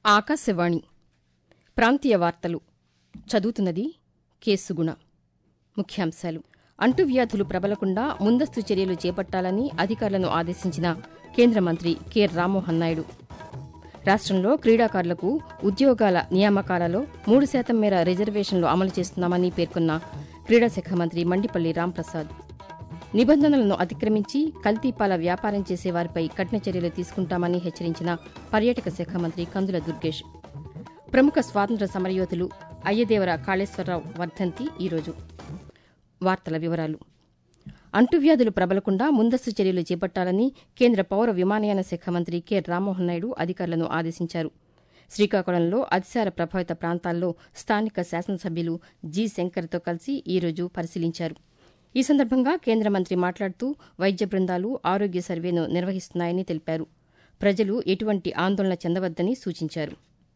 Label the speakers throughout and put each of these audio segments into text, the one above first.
Speaker 1: ఆకాశవాణి ప్రాంతీయ వార్తలు చదువుతున్నది కేసుగుణ. ముఖ్యాంశాలు: అంటువ్యాధులు ప్రబలకుండా ముందస్తు చర్యలు చేపట్టాలని అధికారులను ఆదేశించిన కేంద్ర మంత్రి కె రామ్మోహన్ నాయుడు. రాష్టంలో క్రీడాకారులకు ఉద్యోగాల నియామకాలలో 3% మేర రిజర్వేషన్లు అమలు చేస్తున్నామని పేర్కొన్న క్రీడాశాఖ మంత్రి మండిపల్లి రాంప్రసాద్. నిబంధనలను అతిక్రమించి కల్తీపాల వ్యాపారం చేసేవారిపై కఠిన చర్యలు తీసుకుంటామని హెచ్చరించిన పర్యాటక శాఖ మంత్రి కందుల దుర్గేష్. ప్రముఖ స్వాతంత్ర్య సమరయోధులు అయ్యదేవర కాళేశ్వరరావు వర్ధంతి ఈరోజు. వార్తల వివరాలు: అంటువ్యాధులు ప్రబలకుండా ముందస్తు చర్యలు చేపట్టాలని కేంద్ర పౌర విమానయాన శాఖ మంత్రి కె రామ్మోహన్ నాయుడు అధికారులను ఆదేశించారు. శ్రీకాకుళంలో అతిసార ప్రభావిత ప్రాంతాల్లో స్థానిక శాసనసభ్యులు జి శంకర్తో కలిసి ఈరోజు పరిశీలించారు. ఈ సందర్భంగా కేంద్ర మంత్రి మాట్లాడుతూ వైద్య బృందాలు ఆరోగ్య సర్వేను నిర్వహిస్తున్నాయని తెలిపారు. ప్రజలు ఎటువంటి ఆందోళన చెందవద్దని సూచించారు.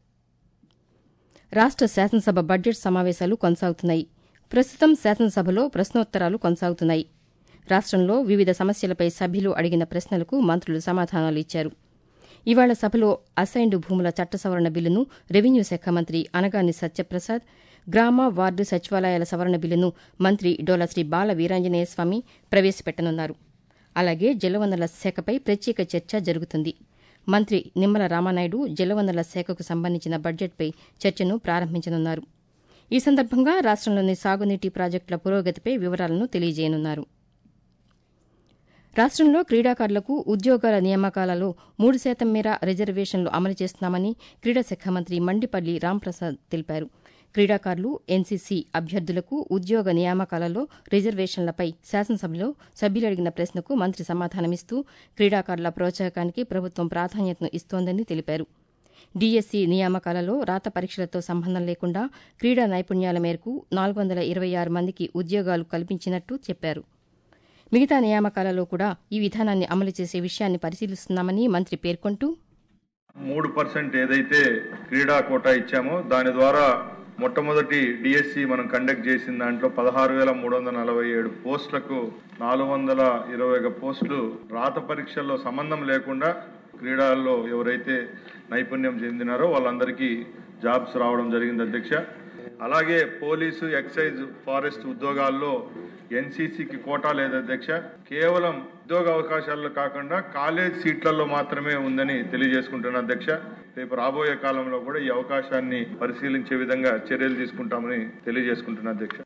Speaker 1: రాష్ట శాసనసభ బడ్జెట్ సమావేశాలు కొనసాగుతున్నాయి. ప్రస్తుతం శాసనసభలో ప్రశ్నోత్తరాలు కొనసాగుతున్నాయి. రాష్టంలో వివిధ సమస్యలపై సభ్యులు అడిగిన ప్రశ్నలకు మంత్రులు సమాధానాలు ఇచ్చారు. ఇవాళ సభలో అసైన్డ్ భూముల చట్ట సవరణ బిల్లును రెవెన్యూ శాఖ మంత్రి అనగాని సత్యప్రసాద్, గ్రామ వార్డు సచివాలయాల సవరణ బిల్లును మంత్రి డోలాశ్రీ బాల వీరాంజనేయ స్వామి ప్రవేశపెట్టనున్నారు. అలాగే జలవనరుల శాఖపై ప్రత్యేక చర్చ జరుగుతుంది. మంత్రి నిమ్మల రామానాయుడు జలవనరుల శాఖకు సంబంధించిన బడ్జెట్పై చర్చను ప్రారంభించనున్నారు. ఈ సందర్భంగా రాష్టంలోని సాగునీటి ప్రాజెక్టుల పురోగతిపై వివరాలను తెలియజేయనున్నారు. రాష్టంలో క్రీడాకారులకు ఉద్యోగాల నియామకాలలో 3% మేర రిజర్వేషన్లు అమలు చేస్తున్నామని క్రీడాశాఖ మంత్రి మండిపల్లి రాంప్రసాద్ తెలిపారు. క్రీడాకారులు, ఎన్సీసీ అభ్యర్థులకు ఉద్యోగ నియామకాలలో రిజర్వేషన్లపై శాసనసభలో సభ్యులు అడిగిన ప్రశ్నకు మంత్రి సమాధానమిస్తూ క్రీడాకారుల ప్రోత్సాహకానికి ప్రభుత్వం ప్రాధాన్యతను ఇస్తోందని తెలిపారు. డీఎస్సీ నియామకాలలో రాత పరీక్షలతో సంబంధం లేకుండా క్రీడా నైపుణ్యాల మేరకు 426 మందికి ఉద్యోగాలు కల్పించినట్టు చెప్పారు. మిగతా నియామకాలలో కూడా ఈ విధానాన్ని అమలు చేసే విషయాన్ని పరిశీలిస్తున్నామని మంత్రి పేర్కొంటూ,
Speaker 2: 3% ఏదైతే క్రీడా కోటా ఇచ్చామో దాని ద్వారా మొట్టమొదటి డిఎస్సి మనం కండక్ట్ చేసిన దాంట్లో 16,347 పోస్టులకు 421 పోస్టులు రాత పరీక్షల్లో సంబంధం లేకుండా క్రీడల్లో ఎవరైతే నైపుణ్యం చెందినారో వాళ్ళందరికీ జాబ్స్ రావడం జరిగింది అధ్యక్ష. అలాగే పోలీసు, ఎక్సైజ్, ఫారెస్ట్ ఉద్యోగాల్లో ఎన్సీసీకి కోటా లేదు అధ్యక్ష. కేవలం ఉద్యోగ అవకాశాల్లో కాకుండా కాలేజ్ సీట్లలో మాత్రమే ఉందని తెలియజేసుకుంటున్నా అధ్యక్ష. రేపు రాబోయే కాలంలో కూడా ఈ అవకాశాన్ని పరిశీలించే విధంగా చర్యలు తీసుకుంటామని తెలియజేసుకుంటున్నా అధ్యక్ష.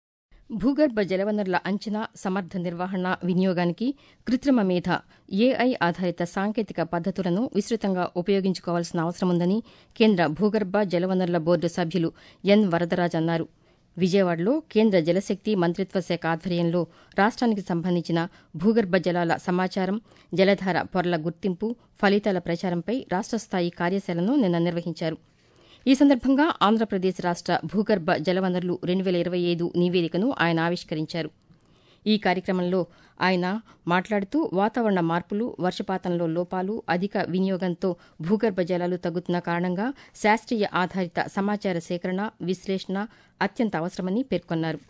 Speaker 1: భూగర్భ జలవనరుల అంచనా, సమర్థ నిర్వహణ, వినియోగానికి కృత్రిమ మేధ, ఏఐ ఆధారిత సాంకేతిక పద్దతులను విస్తృతంగా ఉపయోగించుకోవాల్సిన అవసరముందని కేంద్ర భూగర్భ జలవనరుల బోర్డు సభ్యులు ఎన్ వరదరాజ్ అన్నారు. విజయవాడలో కేంద్ర జలశక్తి మంత్రిత్వ శాఖ ఆధ్వర్యంలో రాష్ట్రానికి సంబంధించిన భూగర్భ జలాల సమాచారం, జలధార పొరల గుర్తింపు, ఫలితాల ప్రచారంపై రాష్ట్ర స్థాయి కార్యశాలను నిన్న నిర్వహించారు. ఈ సందర్భంగా ఆంధ్రప్రదేశ్ రాష్ట భూగర్భ జలవనరులు 2025 నివేదికను ఆయన ఆవిష్కరించారు. ఈ కార్యక్రమంలో ఆయన మాట్లాడుతూ వాతావరణ మార్పులు, వర్షపాతంలో లోపాలు, అధిక వినియోగంతో భూగర్భ జలాలు తగ్గుతున్న కారణంగా శాస్త్రీయ ఆధారిత సమాచార సేకరణ, విశ్లేషణ అత్యంత అవసరమని పేర్కొన్నారు.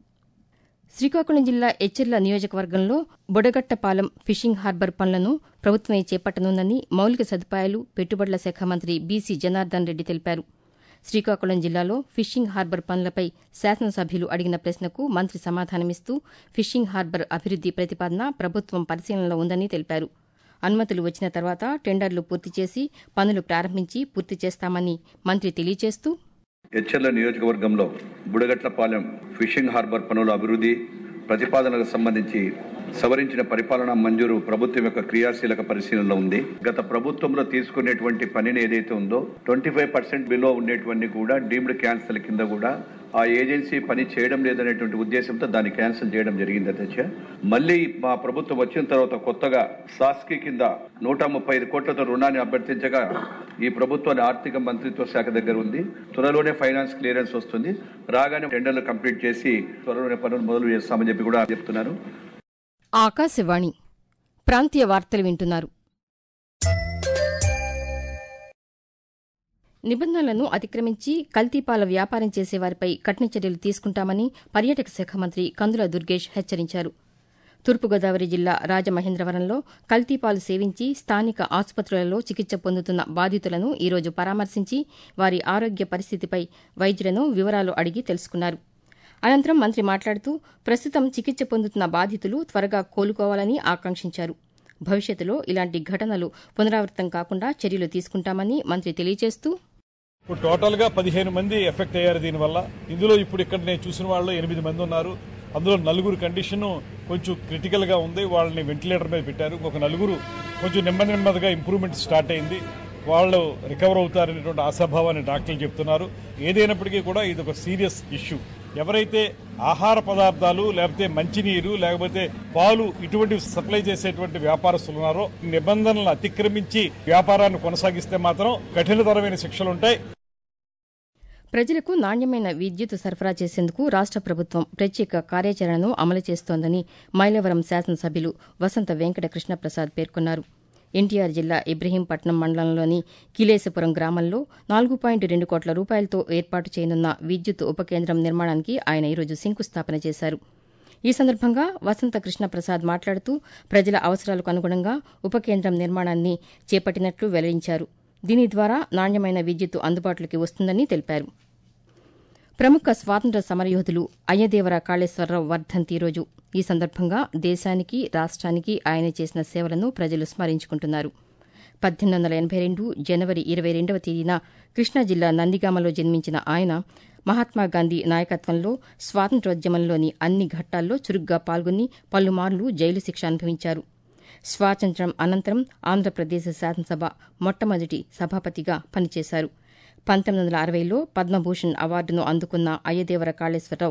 Speaker 1: శ్రీకాకుళం జిల్లా ఎచ్చెర్ల నియోజకవర్గంలో బుడగట్టపాలెం ఫిషింగ్ హార్బర్ పనులను ప్రభుత్వమే చేపట్టనుందని మౌలిక సదుపాయాలు, పెట్టుబడుల శాఖ మంత్రి బీసీ జనార్దన్ రెడ్డి తెలిపారు. శ్రీకాకుళం జిల్లాలో ఫిషింగ్ హార్బర్ పనులపై శాసనసభ్యులు అడిగిన ప్రశ్నకు మంత్రి సమాధానమిస్తూ ఫిషింగ్ హార్బర్ అభివృద్ది ప్రతిపాదన ప్రభుత్వం పరిశీలనలో ఉందని తెలిపారు. అనుమతులు వచ్చిన తర్వాత టెండర్లు పూర్తి చేసి పనులు ప్రారంభించి పూర్తి చేస్తామని మంత్రి తెలియజేస్తూ,
Speaker 3: ఎచ్చెర్ల నియోజకవర్గంలో బుడగట్లపాలెం ఫిషింగ్ హార్బర్ పనుల అభివృద్ధి ప్రతిపాదనలకు సంబంధించి సవరించిన పరిపాలనా మంజూరు ప్రభుత్వం యొక్క క్రియాశీలక పరిశీలనలో ఉంది. గత ప్రభుత్వంలో తీసుకునేటువంటి పనిని ఏదైతే ఉందో 25% బిలో ఉండేటువంటి కూడా డీమ్డ్ క్యాన్సల్ కింద కూడా ఆ ఏజెన్సీ పని చేయడం లేదనేటువంటి ఉద్దేశంతో దాన్ని క్యాన్సిల్ చేయడం జరిగింది అధ్యక్ష. మళ్ళీ మా ప్రభుత్వం వచ్చిన తర్వాత కొత్తగా సాస్కి కింద 135 కోట్లతో రుణాన్ని అభ్యర్థించగా ఈ ప్రభుత్వాన్ని ఆర్థిక మంత్రిత్వ శాఖ దగ్గర ఉంది. త్వరలోనే ఫైనాన్స్ క్లియరెన్స్ వస్తుంది. రాగానే టెండర్లు కంప్లీట్ చేసి త్వరలోనే పనులు మొదలు చేస్తామని చెప్పి కూడా చెప్తున్నారు.
Speaker 1: ఆకాశవాణి ప్రాంతీయ వార్తలు వింటున్నారు. నిబంధనలను అతిక్రమించి కల్తీపాల వ్యాపారం చేసేవారిపై కఠిన చర్యలు తీసుకుంటామని పర్యాటక శాఖ మంత్రి కందుల దుర్గేష్ హెచ్చరించారు. తూర్పుగోదావరి జిల్లా రాజమహేంద్రవరంలో కల్తీపాలు సేవించి స్థానిక ఆసుపత్రులలో చికిత్స పొందుతున్న బాధితులను ఈరోజు పరామర్శించి వారి ఆరోగ్య పరిస్థితిపై వైద్యులను వివరాలు అడిగి తెలుసుకున్నారు. అనంతరం మంత్రి మాట్లాడుతూ ప్రస్తుతం చికిత్స పొందుతున్న బాధితులు త్వరగా కోలుకోవాలని ఆకాంక్షించారు. భవిష్యత్తులో ఇలాంటి ఘటనలు పునరావృతం కాకుండా చర్యలు తీసుకుంటామని మంత్రి తెలియజేస్తూ
Speaker 4: ఇప్పుడు టోటల్ గా 15 మంది ఎఫెక్ట్ అయ్యారు దీనివల్ల. ఇందులో ఇప్పుడు ఇక్కడ నేను చూసిన వాళ్ళు 8 మంది ఉన్నారు. అందులో 4 కండిషన్ కొంచెం క్రిటికల్ గా ఉంది, వాళ్ళని వెంటిలేటర్ మీద పెట్టారు. ఇంకొక 4 కొంచెం నెమ్మదిగా ఇంప్రూవ్మెంట్ స్టార్ట్ అయింది, వాళ్ళు రికవర్ అవుతారనేటువంటి ఆశాభావాన్ని డాక్టర్లు చెప్తున్నారు. ఏదైనప్పటికీ కూడా ఇది ఒక సీరియస్ ఇష్యూ. ఎవరైతే ఆహార పదార్థాలు లేకపోతే మంచినీరు లేకపోతే పాలు ఇటువంటివి సప్లై చేసేటువంటి వ్యాపారస్తులు ఉన్నారో నిబంధనలను అతిక్రమించి వ్యాపారాన్ని కొనసాగిస్తే మాత్రం కఠినతరమైన శిక్షలుంటాయి.
Speaker 1: ప్రజలకు నాణ్యమైన విద్యుత్ సరఫరా చేసేందుకు రాష్ట ప్రభుత్వం ప్రత్యేక కార్యాచరణను అమలు చేస్తోందని మైలవరం శాసనసభ్యులు వసంత వెంకట కృష్ణప్రసాద్ పేర్కొన్నారు. ఎన్టీఆర్ జిల్లా ఇబ్రహీంపట్నం మండలంలోని కిలేశపురం గ్రామంలో 4.2 కోట్ల రూపాయలతో ఏర్పాటు చేయనున్న విద్యుత్ ఉపకేంద్రం నిర్మాణానికి ఆయన ఈరోజు శంకుస్థాపన చేశారు. ఈ సందర్భంగా వసంత కృష్ణప్రసాద్ మాట్లాడుతూ ప్రజల అవసరాలకు అనుగుణంగా ఉపకేంద్రం నిర్మాణాన్ని చేపట్టినట్లు వెల్లడించారు. దీని ద్వారా నాణ్యమైన విద్యుత్ అందుబాటులోకి వస్తుందని తెలిపారు. ప్రముఖ స్వాతంత్ర్య సమరయోధులు అయ్యదేవర కాళేశ్వరరావు వర్ధంతి రోజు. ఈ సందర్భంగా దేశానికి రాష్ట్రానికి ఆయన చేసిన సేవలను ప్రజలు స్మరించుకుంటున్నారు. 1882 జనవరి 22వ తేదీన కృష్ణా జిల్లా నందిగామలో జన్మించిన ఆయన మహాత్మాగాంధీ నాయకత్వంలో స్వాతంత్ర్యోద్యమంలోని అన్ని ఘట్టాల్లో చురుగ్గా పాల్గొని పలుమార్లు జైలు శిక్ష అనుభవించారు. స్వాతంత్ర్యం అనంతరం ఆంధ్రప్రదేశ్ శాసనసభ మొట్టమొదటి సభాపతిగా పనిచేశారు. 1960లో పద్మభూషణ్ అవార్డును అందుకున్న అయ్యదేవర కాళేశ్వరరావు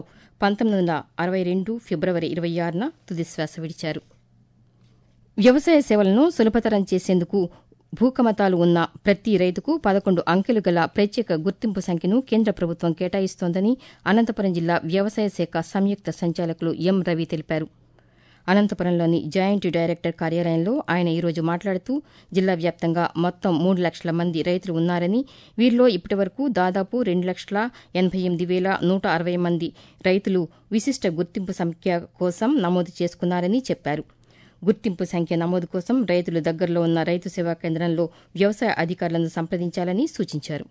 Speaker 1: 1962 ఫిబ్రవరి 26న తుదిశ్వాస విడిచారు. వ్యవసాయ సేవలను సులభతరం చేసేందుకు భూకమతాలు ఉన్న ప్రతి రైతుకు 11 అంకెలు గల ప్రత్యేక గుర్తింపు సంఖ్యను కేంద్ర ప్రభుత్వం కేటాయిస్తోందని అనంతపురం జిల్లా వ్యవసాయ శాఖ సంయుక్త సంచాలకులు ఎం రవి తెలిపారు. అనంతపురంలోని జాయింట్ డైరెక్టర్ కార్యాలయంలో ఆయన ఈరోజు మాట్లాడుతూ జిల్లా వ్యాప్తంగా మొత్తం 3 లక్షల మంది రైతులు ఉన్నారని, వీరిలో ఇప్పటివరకు దాదాపు 2,88,160 మంది రైతులు విశిష్ట గుర్తింపు సంఖ్య కోసం నమోదు చేసుకున్నారని చెప్పారు. గుర్తింపు సంఖ్య నమోదు కోసం రైతులు దగ్గరలో ఉన్న రైతు సేవా కేంద్రంలో వ్యవసాయ అధికారులను సంప్రదించాలని సూచించారు.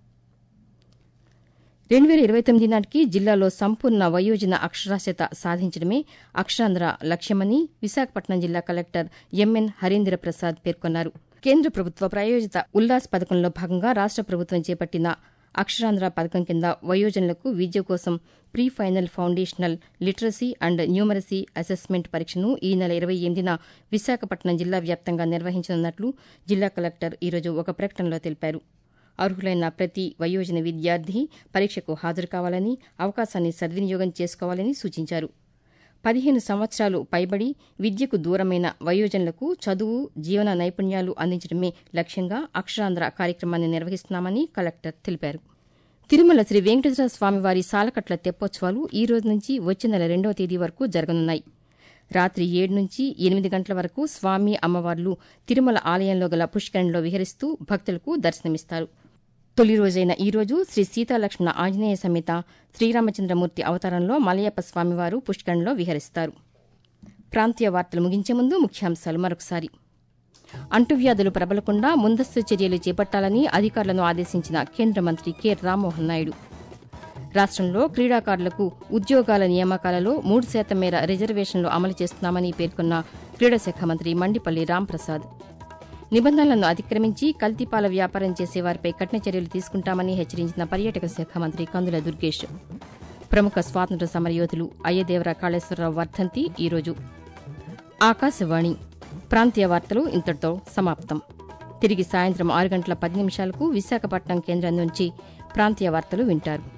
Speaker 1: 2029 నాటికి జిల్లాలో సంపూర్ణ వయోజన అక్షరాస్యత సాధించడమే అక్షరాంధ్ర లక్ష్యమని విశాఖపట్నం జిల్లా కలెక్టర్ ఎంఎన్ హరీంద్ర ప్రసాద్ పేర్కొన్నారు. కేంద్ర ప్రభుత్వ ప్రాయోజిత ఉల్లాస్ పథకంలో భాగంగా రాష్ట ప్రభుత్వం చేపట్టిన అక్షరాంధ్ర పథకం కింద వయోజనులకు విద్య కోసం pre final foundational literacy and numeracy assessment పరీక్షను ఈ నెల 28న విశాఖపట్నం జిల్లా వ్యాప్తంగా నిర్వహించనున్నట్లు జిల్లా కలెక్టర్ ఈరోజు ఒక ప్రకటనలో తెలిపారు. అర్హులైన ప్రతి వయోజన విద్యార్థి పరీక్షకు హాజరు కావాలని, అవకాశాన్ని సద్వినియోగం చేసుకోవాలని సూచించారు. 15 సంవత్సరాలు పైబడి విద్యకు దూరమైన వయోజనులకు చదువు, జీవన నైపుణ్యాలు అందించడమే లక్ష్యంగా అక్షరాంధ్ర కార్యక్రమాన్ని నిర్వహిస్తున్నామని కలెక్టర్ తెలిపారు. తిరుమల శ్రీ వెంకటేశ్వర స్వామివారి సాలకట్ల తెప్పోత్సవాలు ఈ రోజు నుంచి వచ్చే నెల 2వ తేదీ వరకు జరగనున్నాయి. రాత్రి 7 నుంచి 8 గంటల వరకు స్వామి అమ్మవార్లు తిరుమల ఆలయంలో గల పుష్కరిణిలో విహరిస్తూ భక్తులకు దర్శనమిస్తారు. తొలి రోజైన ఈ రోజు శ్రీ సీతాలక్ష్మణ ఆంజనేయ సమేత శ్రీరామచంద్రమూర్తి అవతారంలో మలయప్ప స్వామివారు పుష్కరిణిలో విహరిస్తారు. ప్రాంతీయ వార్తలు ముగించే ముందు ముఖ్యాంశాలు మరొకసారి. అంటువ్యాధులు ప్రబలకుండా ముందస్తు చర్యలు చేపట్టాలని అధికారులను ఆదేశించిన కేంద్ర మంత్రి కె రామ్మోహన్ నాయుడు. రాష్టంలో క్రీడాకారులకు ఉద్యోగాల నియామకాలలో 3% మేర రిజర్వేషన్లు అమలు చేస్తున్నామని పేర్కొన్న క్రీడాశాఖ మంత్రి మండిపల్లి రాంప్రసాద్. నిబంధనలను అతిక్రమించి కల్తీపాల వ్యాపారం చేసేవారిపై కఠిన చర్యలు తీసుకుంటామని హెచ్చరించిన పర్యాటక శాఖ మంత్రి కందుల దుర్గేష్. ప్రముఖ స్వాతంత్ర్య సమరయోధులు అయ్యదేవర కాళేశ్వరరావు వర్ధంతి ఈరోజు. ఆకాశవాణి ప్రాంతీయ వార్తలు ఇంతటితో సమాప్తం. తిరిగి సాయంత్రం 6 గంటల 10 నిమిషాలకు విశాఖపట్నం కేంద్రం నుంచి ప్రాంతీయ వార్తలు వింటారు.